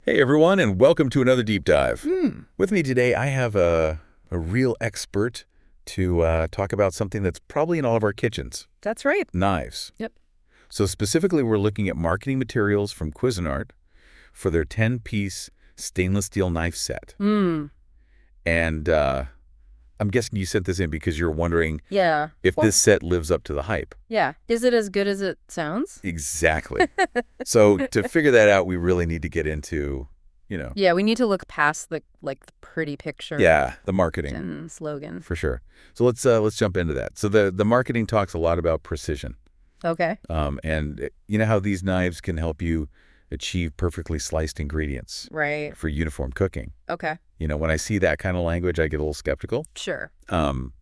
Hey everyone, and welcome to another deep dive. Hmm. With me today, I have a real expert to talk about something that's probably in all of our kitchens, That's right. knives. Yep. So specifically, we're looking at marketing materials from Cuisinart for their 10-piece stainless steel knife set. Hmm. And I'm guessing you sent this in because you're wondering Yeah. if Well, this set lives up to the hype. yeah. Is it as good as it sounds? Exactly. So to figure that out, we really need to get into, Yeah, we need to look past the pretty picture yeah, the marketing. and slogan. For sure. So let's jump into that. So the marketing talks a lot about precision, Okay. and you know how these knives can help you achieve perfectly sliced ingredients Right. for uniform cooking. Okay. When I see that kind of language, I get a little skeptical. Sure. Um,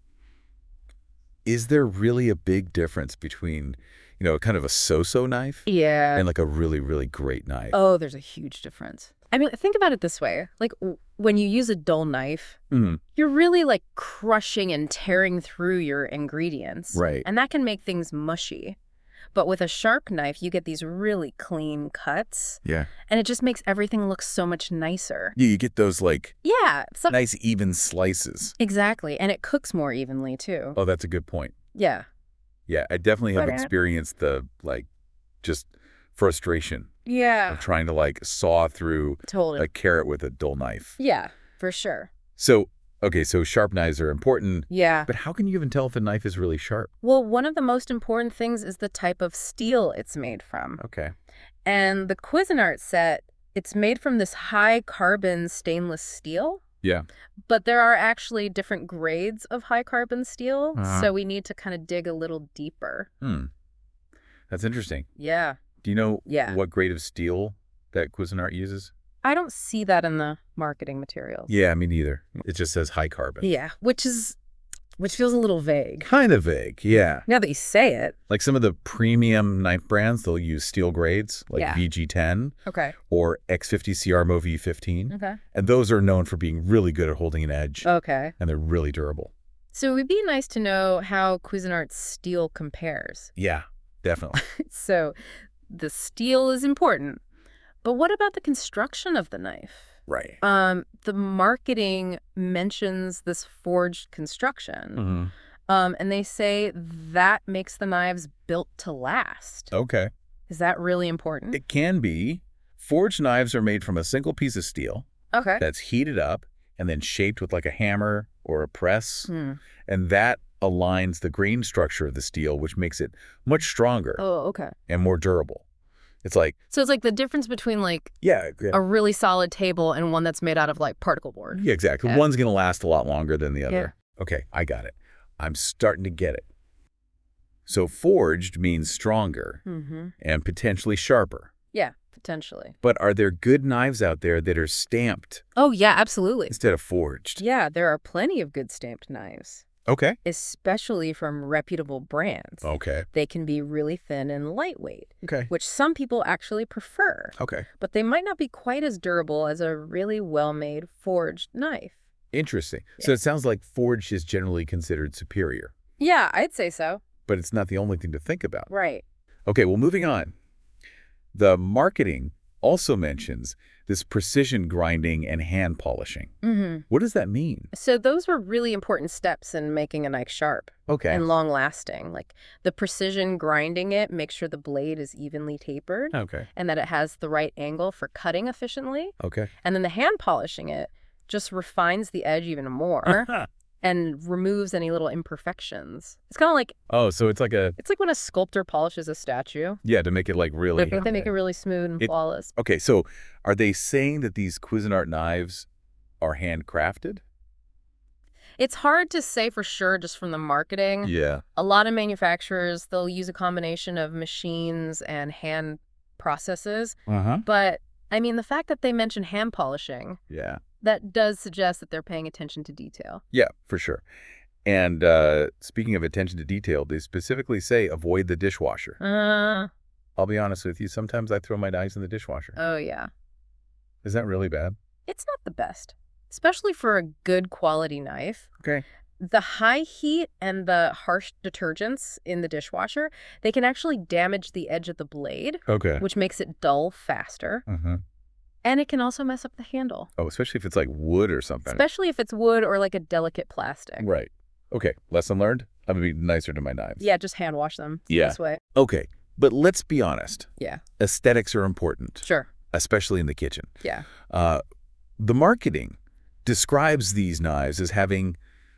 is there really a big difference between, kind of a so-so knife Yeah. and like a really, really great knife? Oh, there's a huge difference. I mean, think about it this way. When you use a dull knife, Mhm. you're really crushing and tearing through your ingredients. Right. And that can make things mushy. But with a sharp knife, you get these really clean cuts. Yeah. And it just makes everything look so much nicer. Yeah, you get those like Yeah. nice even slices. Exactly. And it cooks more evenly, too. Oh, that's a good point. Yeah. Yeah, I definitely have Okay. experienced the just frustration Yeah. of trying to saw through Totally. a carrot with a dull knife. Yeah, for sure. So, okay, so sharp knives are important, Yeah. but how can you even tell if a knife is really sharp? Well, one of the most important things is the type of steel it's made from. Okay. And the Cuisinart set, it's made from this high-carbon stainless steel. Yeah. But there are actually different grades of high-carbon steel, Uh-huh. so we need to kind of dig a little deeper. That's interesting. Yeah. Do you know Yeah. what grade of steel that Cuisinart uses? I don't see that in the marketing materials. Yeah, me neither. It just says high carbon. Yeah, which feels a little vague. Kind of vague, yeah. Now that you say it. Like some of the premium knife brands, they'll use steel grades like Yeah. VG10 Okay. or X50 CRMO V15. Okay. And those are known for being really good at holding an edge, Okay. and they're really durable. So it would be nice to know how Cuisinart's steel compares. Yeah, definitely. So the steel is important. But what about the construction of the knife? Right. The marketing mentions this forged construction. And they say that makes the knives built to last. Okay. Is that really important? It can be. Forged knives are made from a single piece of steel Okay. that's heated up and then shaped with like a hammer or a press. Hmm. And that aligns the grain structure of the steel, which makes it much stronger Oh, okay. and more durable. It's like, So it's like the difference between yeah, a really solid table and one that's made out of particle board. yeah, exactly. Yeah. One's going to last a lot longer than the other. Okay, I got it. I'm starting to get it. So forged means stronger Mm-hmm. and potentially sharper. Yeah, potentially. But are there good knives out there that are stamped Oh, yeah, absolutely. instead of forged? Yeah, there are plenty of good stamped knives, Okay. especially from reputable brands. Okay. They can be really thin and lightweight, Okay. which some people actually prefer. Okay. But they might not be quite as durable as a really well-made forged knife. Interesting. So it sounds like forged is generally considered superior, Yeah, I'd say so. but it's not the only thing to think about. Right. Okay, well, moving on. The marketing also mentions this precision grinding and hand polishing. Mm-hmm. What does that mean? So those were really important steps in making a knife sharp Okay. and long-lasting. Like the precision grinding it makes sure the blade is evenly tapered Okay. and that it has the right angle for cutting efficiently. Okay. And then the hand polishing it just refines the edge even more and removes any little imperfections. It's kind of like Oh, so it's like when a sculptor polishes a statue. yeah, to make it like really. They make it really smooth and flawless. Okay, so are they saying that these Cuisinart knives are handcrafted? It's hard to say for sure just from the marketing. Yeah. A lot of manufacturers, they'll use a combination of machines and hand processes. Uh-huh. But, I mean, the fact that they mention hand polishing, Yeah. that does suggest that they're paying attention to detail. Yeah, for sure. And speaking of attention to detail, they specifically say avoid the dishwasher. I'll be honest with you, sometimes I throw my knives in the dishwasher. Oh, yeah. Is that really bad? It's not the best, especially for a good quality knife. Okay. The high heat and the harsh detergents in the dishwasher, they can actually damage the edge of the blade, Okay. which makes it dull faster. Uh-huh. And it can also mess up the handle, Oh, especially if it's like wood or something. especially if it's wood or like a delicate plastic. Right. Okay, lesson learned. I'm going to be nicer to my knives. Yeah, just hand wash them. Yeah. This way. Okay, but let's be honest. Yeah. Aesthetics are important, Sure. especially in the kitchen. Yeah. The marketing describes these knives as having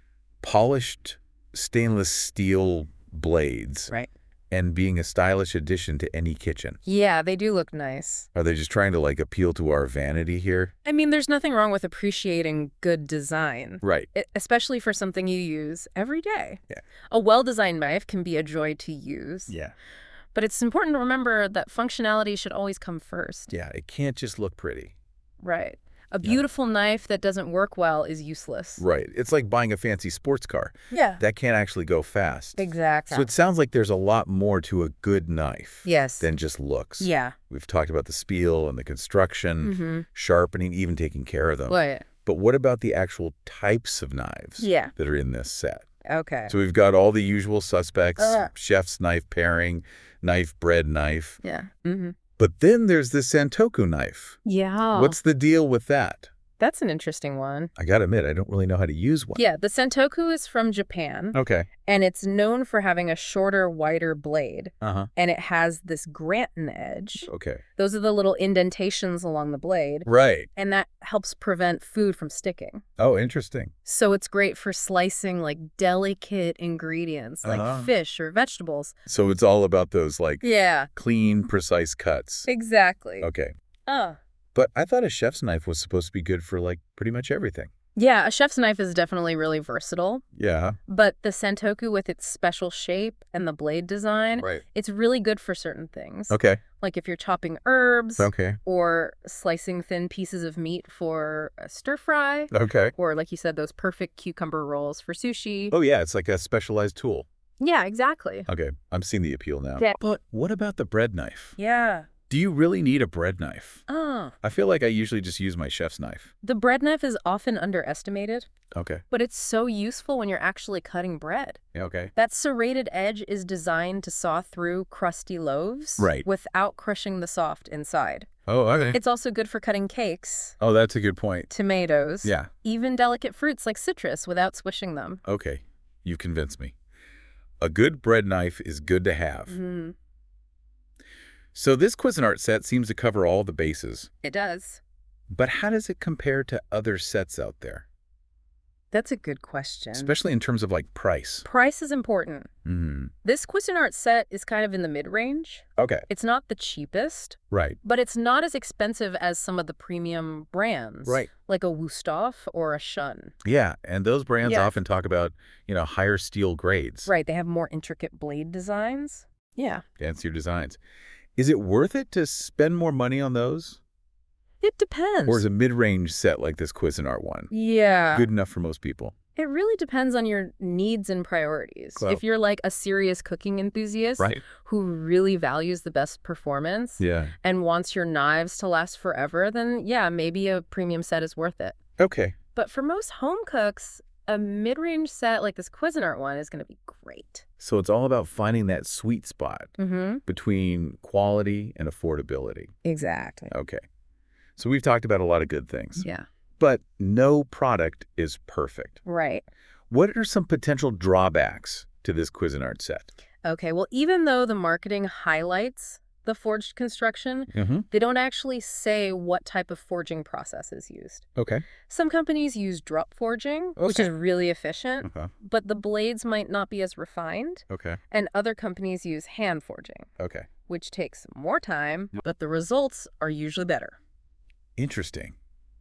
polished stainless steel blades Right. and being a stylish addition to any kitchen. Yeah, they do look nice. Are they just trying to like appeal to our vanity here? I mean, there's nothing wrong with appreciating good design. Right. Especially for something you use every day. Yeah. A well-designed knife can be a joy to use. Yeah. But it's important to remember that functionality should always come first. Yeah, it can't just look pretty. Right. A beautiful knife that doesn't work well is useless. Right. It's like buying a fancy sports car. Yeah. That can't actually go fast. Exactly. So it sounds like there's a lot more to a good knife Yes. than just looks. Yeah. We've talked about the spiel and the construction, sharpening, even taking care of them. What? But what about the actual types of knives Yeah. that are in this set? Okay. So we've got all the usual suspects, chef's knife pairing, knife, bread knife. Yeah. But then there's the Santoku knife. Yeah. What's the deal with that? That's an interesting one. I gotta admit, I don't really know how to use one. Yeah, the Santoku is from Japan, Okay. and it's known for having a shorter, wider blade, Uh-huh. and it has this Granton edge. Okay. Those are the little indentations along the blade, Right. and that helps prevent food from sticking. Oh, interesting. So it's great for slicing like delicate ingredients like fish or vegetables. So it's all about those like Yeah, clean, precise cuts. exactly. Okay. Oh. But I thought a chef's knife was supposed to be good for like pretty much everything. Yeah, a chef's knife is definitely really versatile, Yeah. but the Santoku with its special shape and the blade design, Right. it's really good for certain things. Okay. Like if you're chopping herbs Okay. or slicing thin pieces of meat for a stir fry, Okay. or like you said, those perfect cucumber rolls for sushi. Oh, yeah. It's like a specialized tool. Yeah, exactly. Okay. I'm seeing the appeal now. Yeah. But what about the bread knife? Yeah. Do you really need a bread knife? Oh. I feel like I usually just use my chef's knife. The bread knife is often underestimated, Okay. but it's so useful when you're actually cutting bread. Yeah, okay. That serrated edge is designed to saw through crusty loaves Right. without crushing the soft inside. Oh, okay. It's also good for cutting cakes, Oh, that's a good point. tomatoes, Yeah. even delicate fruits like citrus without squishing them. Okay. You've convinced me. A good bread knife is good to have. Mm-hmm. So this Cuisinart set seems to cover all the bases. It does. But how does it compare to other sets out there? That's a good question. Especially in terms of like price. Price is important. Hmm. This Cuisinart set is kind of in the mid-range. Okay. It's not the cheapest, Right. but it's not as expensive as some of the premium brands. Right. Like a Wusthof or a Shun. Yeah, and those brands Yeah. often talk about, higher steel grades. Right, they have more intricate blade designs. Yeah. Fancier designs. Is it worth it to spend more money on those? It depends. Or is a mid-range set like this Cuisinart one Yeah. good enough for most people? It really depends on your needs and priorities. Well- If you're like a serious cooking enthusiast Right. who really values the best performance Yeah. and wants your knives to last forever, then yeah, maybe a premium set is worth it. Okay. But for most home cooks, a mid-range set like this Cuisinart one is going to be great. So it's all about finding that sweet spot Mm-hmm. between quality and affordability. Exactly. Okay. So we've talked about a lot of good things. Yeah. But no product is perfect. Right. What are some potential drawbacks to this Cuisinart set? Okay, well, even though the marketing highlights the forged construction, Mm-hmm. they don't actually say what type of forging process is used. Okay. Some companies use drop forging, which Okay. is really efficient, Okay. but the blades might not be as refined. Okay. And other companies use hand forging, Okay. which takes more time, but the results are usually better. Interesting.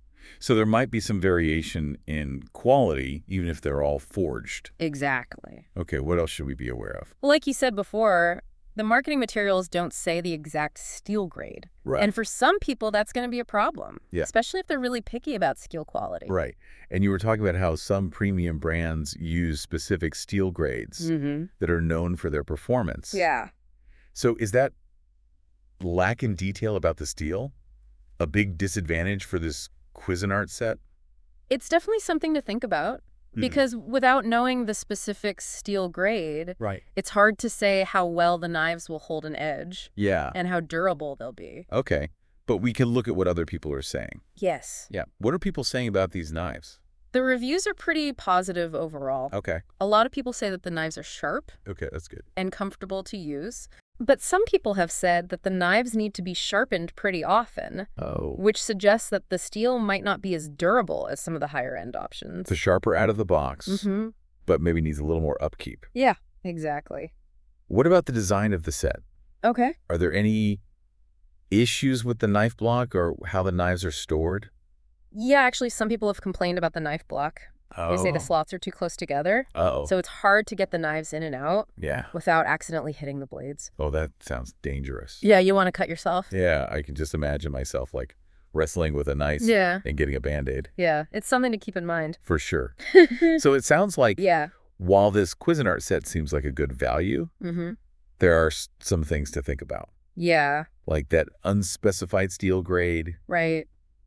So there might be some variation in quality, even if they're all forged. Exactly. Okay, what else should we be aware of? Well, like you said before, the marketing materials don't say the exact steel grade. Right. And for some people, that's going to be a problem, Yeah. especially if they're really picky about steel quality. Right. And you were talking about how some premium brands use specific steel grades Mm-hmm. that are known for their performance. Yeah. So is that lack in detail about the steel a big disadvantage for this Cuisinart set? It's definitely something to think about because without knowing the specific steel grade, Right. it's hard to say how well the knives will hold an edge Yeah. and how durable they'll be. Okay. But we can look at what other people are saying. Yes. Yeah. What are people saying about these knives? The reviews are pretty positive overall. Okay. A lot of people say that the knives are sharp Okay, that's good. and comfortable to use. But some people have said that the knives need to be sharpened pretty often, Oh. which suggests that the steel might not be as durable as some of the higher-end options. The sharper out of the box, Mm-hmm. but maybe needs a little more upkeep. Yeah, exactly. What about the design of the set? Okay. Are there any issues with the knife block or how the knives are stored? Yeah, actually, some people have complained about the knife block. They say the slots are too close together, Uh-oh. so it's hard to get the knives in and out Yeah. without accidentally hitting the blades. Oh, that sounds dangerous. Yeah, you want to cut yourself? Yeah, I can just imagine myself like wrestling with a knife Yeah. and getting a Band-Aid. Yeah, it's something to keep in mind. For sure. So it sounds like Yeah. while this Cuisinart set seems like a good value, Mm-hmm. there are some things to think about. Yeah, Like that unspecified steel grade right.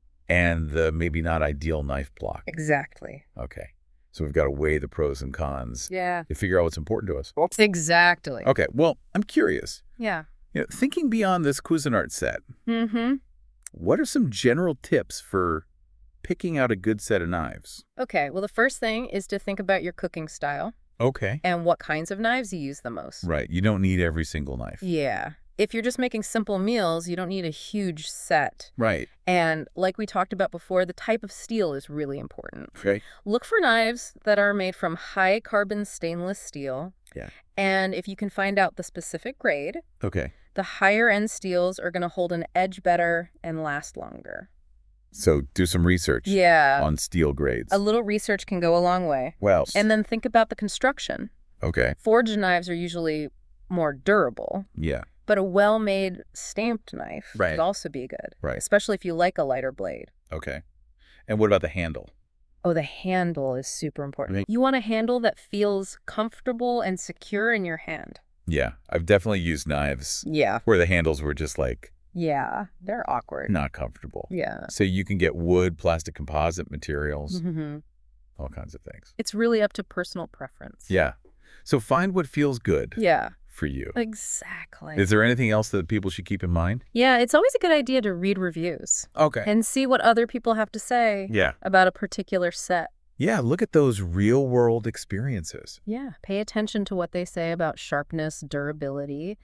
and the maybe not ideal knife block. Exactly. Okay. So we've got to weigh the pros and cons Yeah. to figure out what's important to us. Exactly. Okay. Well, I'm curious. Yeah. Thinking beyond this Cuisinart set, Mm-hmm. what are some general tips for picking out a good set of knives? Okay, well, the first thing is to think about your cooking style Okay. and what kinds of knives you use the most. Right. You don't need every single knife. Yeah. If you're just making simple meals, you don't need a huge set. Right. And like we talked about before, the type of steel is really important. Okay. Look for knives that are made from high carbon stainless steel. Yeah. And if you can find out the specific grade, Okay. the higher end steels are going to hold an edge better and last longer. So do some research Yeah. on steel grades. A little research can go a long way. Well, And then think about the construction. okay. Forged knives are usually more durable, Yeah. but a well-made stamped knife Right. could also be good, Right. especially if you like a lighter blade. Okay. And what about the handle? Oh, the handle is super important. Right. You want a handle that feels comfortable and secure in your hand. Yeah. I've definitely used knives Yeah. where the handles were just like Yeah, they're awkward. not comfortable. Yeah. So you can get wood, plastic composite materials, Mm-hmm. all kinds of things. It's really up to personal preference. Yeah. So find what feels good Yeah, for you. exactly. Is there anything else that people should keep in mind? Yeah, it's always a good idea to read reviews Okay. and see what other people have to say Yeah. about a particular set. Yeah. Look at those real world experiences. Yeah, pay attention to what they say about sharpness, durability,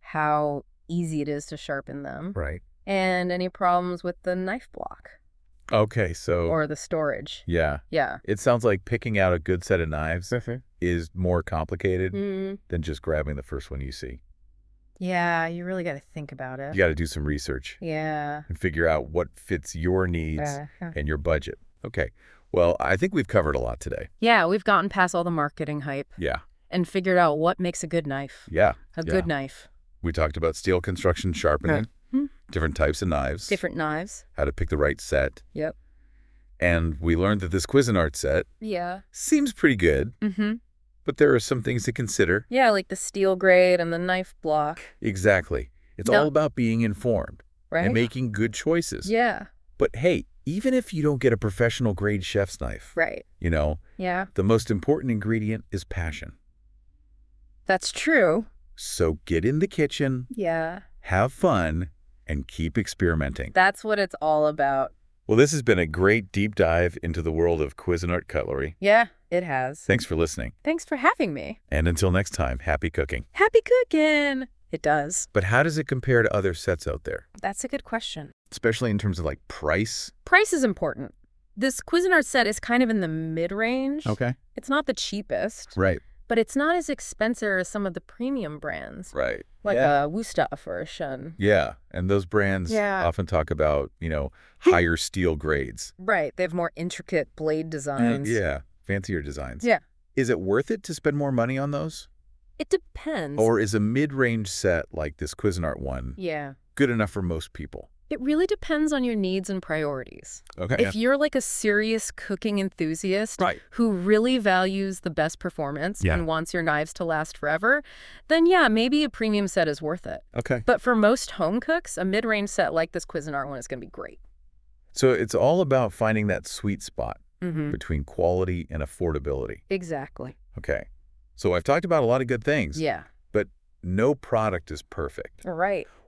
how easy it is to sharpen them, Right. and any problems with the knife block Okay. So, or the storage. yeah. Yeah. It sounds like picking out a good set of knives is more complicated Mm. than just grabbing the first one you see. Yeah, you really got to think about it. You got to do some research Yeah. and figure out what fits your needs Uh-huh. and your budget. Okay. Well, I think we've covered a lot today. Yeah, we've gotten past all the marketing hype Yeah. and figured out what makes a good knife. Yeah. A Yeah. good knife. We talked about steel construction sharpening, Mhm. different types of knives, Different knives. how to pick the right set. Yep. And we learned that this Cuisinart set Yeah. seems pretty good, Mm-hmm. but there are some things to consider. Yeah, like the steel grade and the knife block, Exactly. It's No. all about being informed right? and making good choices. Yeah. But hey, even if you don't get a professional grade chef's knife, Right. Yeah. the most important ingredient is passion. That's true. So get in the kitchen, Yeah. have fun, and keep experimenting. That's what it's all about. Well, this has been a great deep dive into the world of Cuisinart cutlery. Yeah, it has. Thanks for listening. Thanks for having me. And until next time, happy cooking. Happy cooking. It does. But how does it compare to other sets out there? That's a good question. Especially in terms of like price? Price is important. This Cuisinart set is kind of in the mid-range. Okay. It's not the cheapest, Right. but it's not as expensive as some of the premium brands, Right. like yeah. a Wusthof or a Shun. Yeah. And those brands Yeah. often talk about, higher steel grades. Right. They have more intricate blade designs. Yeah. Fancier designs. Yeah. Is it worth it to spend more money on those? It depends. Or is a mid-range set like this Cuisinart one Yeah. good enough for most people? It really depends on your needs and priorities. Okay. If you're like a serious cooking enthusiast Right. who really values the best performance Yeah. and wants your knives to last forever, then yeah, maybe a premium set is worth it. Okay. But for most home cooks, a mid-range set like this Cuisinart one is going to be great. So it's all about finding that sweet spot Mm-hmm. between quality and affordability. Exactly. Okay. So I've talked about a lot of good things, Yeah. but no product is perfect. Right.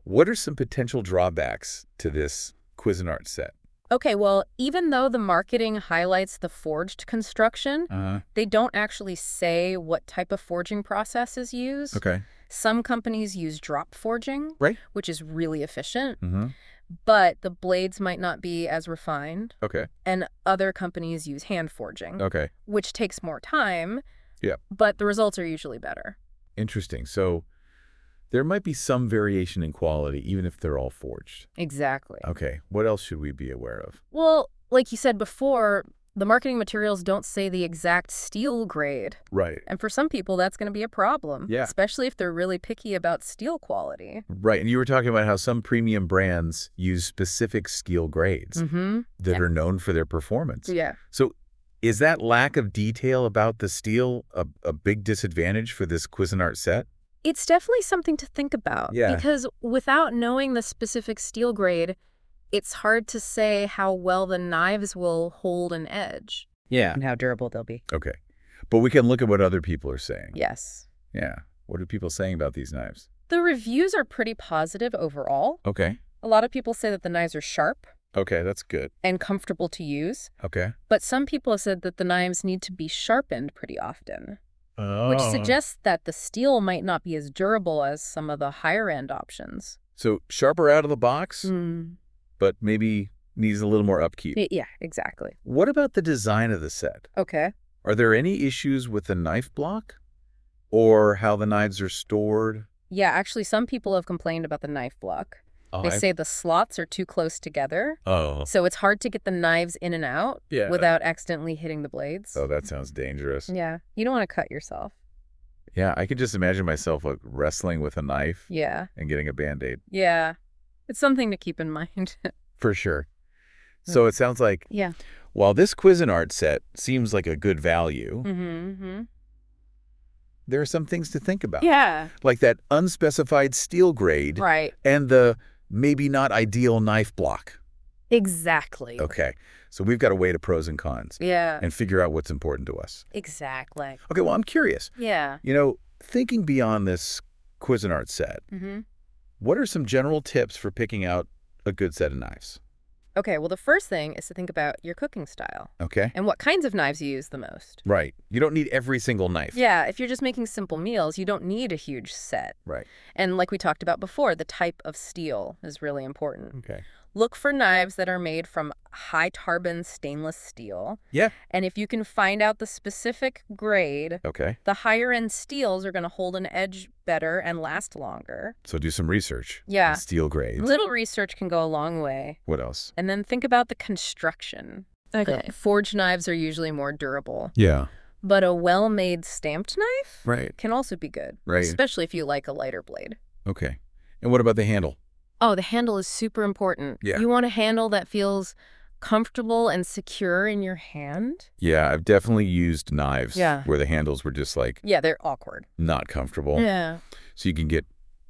What are some potential drawbacks to this Cuisinart set? Okay, well, even though the marketing highlights the forged construction, they don't actually say what type of forging process is used. Okay. Some companies use drop forging, Right. which is really efficient, Mm-hmm. but the blades might not be as refined. Okay. And other companies use hand forging, Okay. which takes more time, Yeah. but the results are usually better. Interesting. So there might be some variation in quality, even if they're all forged. Exactly. Okay. What else should we be aware of? Well, like you said before, the marketing materials don't say the exact steel grade. Right. And for some people, that's going to be a problem, Yeah. especially if they're really picky about steel quality. Right. And you were talking about how some premium brands use specific steel grades that are known for their performance. Yeah. So is that lack of detail about the steel a big disadvantage for this Cuisinart set? It's definitely something to think about. Yeah. Because without knowing the specific steel grade, it's hard to say how well the knives will hold an edge. Yeah. And how durable they'll be. Okay. But we can look at what other people are saying. Yes. Yeah. What are people saying about these knives? The reviews are pretty positive overall. Okay. A lot of people say that the knives are sharp Okay, that's good. and comfortable to use. Okay. But some people have said that the knives need to be sharpened pretty often, Oh. which suggests that the steel might not be as durable as some of the higher-end options. So sharper out of the box, but maybe needs a little more upkeep. Yeah, exactly. What about the design of the set? Okay. Are there any issues with the knife block or how the knives are stored? Yeah, actually, some people have complained about the knife block. They say the slots are too close together, Oh. so it's hard to get the knives in and out Yeah. without accidentally hitting the blades. Oh, that sounds dangerous. Yeah, you don't want to cut yourself. Yeah, I can just imagine myself like wrestling with a knife Yeah, and getting a Band-Aid. yeah. It's something to keep in mind. For sure. So it sounds like Yeah. while this Cuisinart set seems like a good value, there are some things to think about. Yeah. Like that unspecified steel grade Right. and the maybe not ideal knife block. Exactly. Okay, so we've got to weigh the pros and cons Yeah. and figure out what's important to us. Exactly. Okay, well, I'm curious. Yeah. You know, thinking beyond this Cuisinart set, what are some general tips for picking out a good set of knives? Okay, well, the first thing is to think about your cooking style Okay. and what kinds of knives you use the most. Right. You don't need every single knife. Yeah, if you're just making simple meals, you don't need a huge set. Right. And like we talked about before, the type of steel is really important. Okay. Look for knives that are made from high-carbon stainless steel. Yeah. And if you can find out the specific grade, Okay. the higher-end steels are going to hold an edge better and last longer. So do some research. Yeah. On steel grades. Little research can go a long way. What else? And then think about the construction. Okay. Forged knives are usually more durable. Yeah. But a well-made stamped knife Right. can also be good. Right. Especially if you like a lighter blade. Okay. And what about the handle? Oh, the handle is super important. Yeah. You want a handle that feels comfortable and secure in your hand. Yeah, I've definitely used knives Yeah. where the handles were just like Yeah, they're awkward. not comfortable. Yeah. So you can get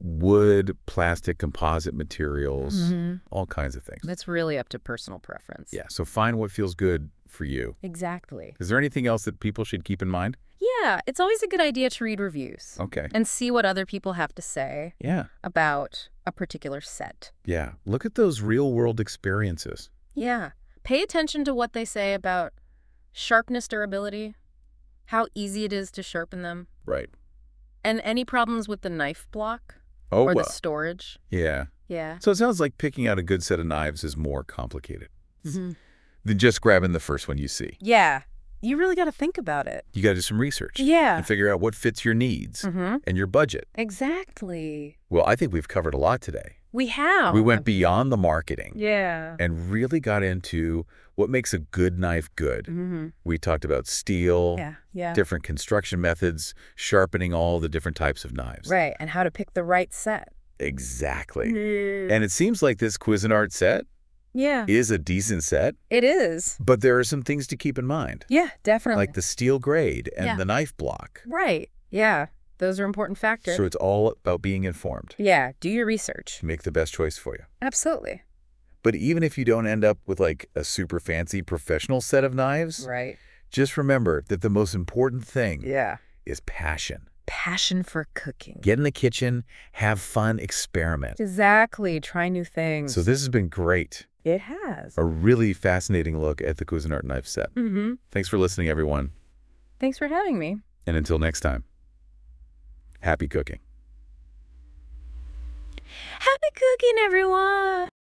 wood, plastic, composite materials, all kinds of things. That's really up to personal preference. Yeah, so find what feels good for you. Exactly. Is there anything else that people should keep in mind? Yeah, it's always a good idea to read reviews Okay. and see what other people have to say Yeah. about a particular set. Yeah. Look at those real-world experiences. Yeah. Pay attention to what they say about sharpness, durability, how easy it is to sharpen them, Right. and any problems with the knife block Oh, or well. the storage. Yeah. Yeah. So it sounds like picking out a good set of knives is more complicated than just grabbing the first one you see. Yeah. You really got to think about it. You got to do some research. Yeah. And figure out what fits your needs Mm-hmm. and your budget. Exactly. Well, I think we've covered a lot today. We have. We went beyond the marketing Yeah. and really got into what makes a good knife good. Mm-hmm. We talked about steel, Yeah. Yeah. different construction methods, sharpening all the different types of knives. Right. And how to pick the right set. Exactly. And it seems like this Cuisinart set Yeah. is a decent set, It is. but there are some things to keep in mind, Yeah, definitely. like the steel grade and Yeah. the knife block. Right. Yeah. Those are important factors. So it's all about being informed Yeah. Do your research. to make the best choice for you. Absolutely. But even if you don't end up with like a super fancy professional set of knives, Right. just remember that the most important thing Yeah. is passion. passion for cooking. Get in the kitchen, have fun, experiment. Exactly. Try new things. So this has been great. It has. A really fascinating look at the Cuisinart knife set. Mm-hmm. Thanks for listening, everyone. Thanks for having me. And until next time, happy cooking. Happy cooking, everyone!